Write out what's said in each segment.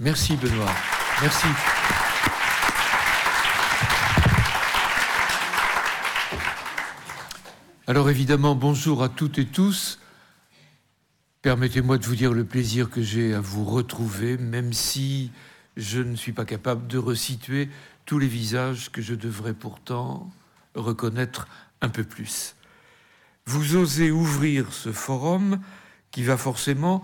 Merci Benoît. Merci. Alors évidemment, bonjour à toutes et tous. Permettez-moi de vous dire le plaisir que j'ai à vous retrouver, même si je ne suis pas capable de resituer tous les visages que je devrais pourtant reconnaître un peu plus. Vous osez ouvrir ce forum qui va forcément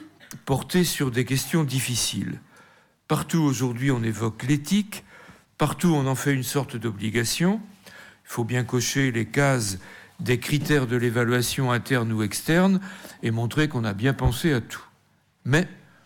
porter sur des questions difficiles. Partout aujourd'hui on évoque l'éthique, partout on en fait une sorte d'obligation. Il faut bien cocher les cases des critères de l'évaluation interne ou externe et montrer qu'on a bien pensé à tout. Mais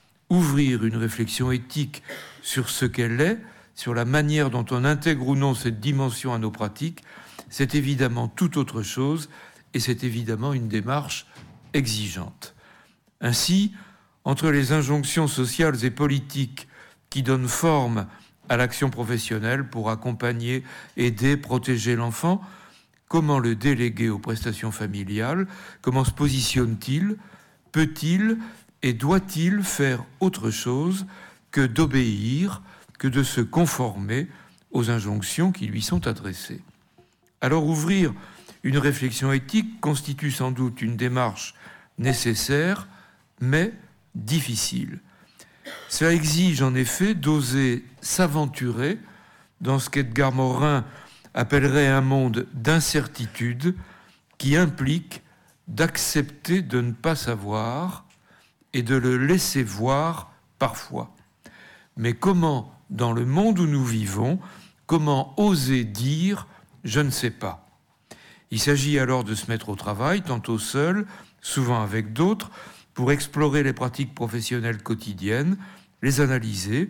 ouvrir une réflexion éthique sur ce qu'elle est, sur la manière dont on intègre ou non cette dimension à nos pratiques, c'est évidemment tout autre chose et c'est évidemment une démarche exigeante. Ainsi, entre les injonctions sociales et politiques qui donnent forme à l'action professionnelle pour accompagner, aider, protéger l'enfant, comment le déléguer aux prestations familiales? Comment se positionne-t-il? Peut-il et doit-il faire autre chose que d'obéir, que de se conformer aux injonctions qui lui sont adressées? Alors ouvrir une réflexion éthique constitue sans doute une démarche nécessaire, mais difficile. Cela exige en effet d'oser s'aventurer dans ce qu'Edgar Morin appellerait un monde d'incertitude qui implique d'accepter de ne pas savoir et de le laisser voir parfois. Mais comment, dans le monde où nous vivons, comment oser dire « je ne sais pas ». Il s'agit alors de se mettre au travail, tantôt seul, souvent avec d'autres, pour explorer les pratiques professionnelles quotidiennes, les analyser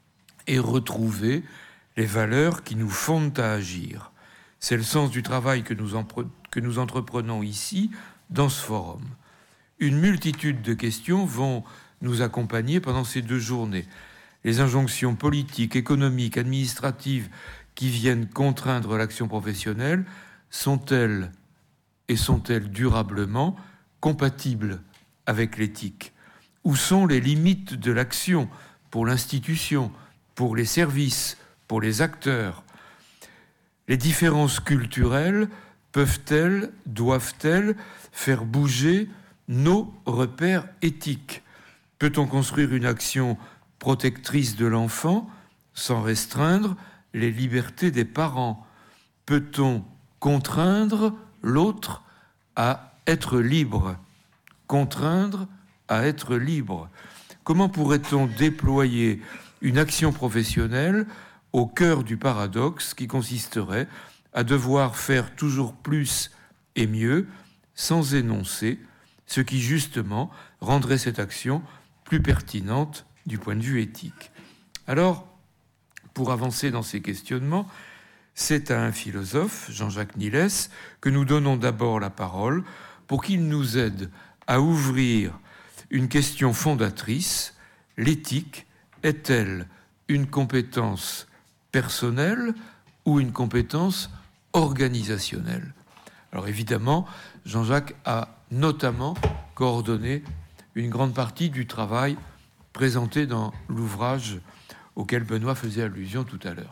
et retrouver les valeurs qui nous fondent à agir. C'est le sens du travail que nous entreprenons ici, dans ce forum. Une multitude de questions vont nous accompagner pendant ces 2 journées. Les injonctions politiques, économiques, administratives qui viennent contraindre l'action professionnelle sont-elles durablement compatibles avec l'éthique? Où sont les limites de l'action pour l'institution, pour les services, pour les acteurs? Les différences culturelles peuvent-elles, doivent-elles faire bouger nos repères éthiques? Peut-on construire une action protectrice de l'enfant sans restreindre les libertés des parents? Peut-on contraindre l'autre à être libre? Contraindre à être libre. Comment pourrait-on déployer une action professionnelle au cœur du paradoxe qui consisterait à devoir faire toujours plus et mieux sans énoncer, ce qui justement rendrait cette action plus pertinente du point de vue éthique? Alors, pour avancer dans ces questionnements, c'est à un philosophe, Jean-Jacques Niles, que nous donnons d'abord la parole pour qu'il nous aide à ouvrir une question fondatrice. L'éthique est-elle une compétence personnelle ou une compétence organisationnelle? Alors évidemment, Jean-Jacques a notamment coordonné une grande partie du travail présenté dans l'ouvrage auquel Benoît faisait allusion tout à l'heure.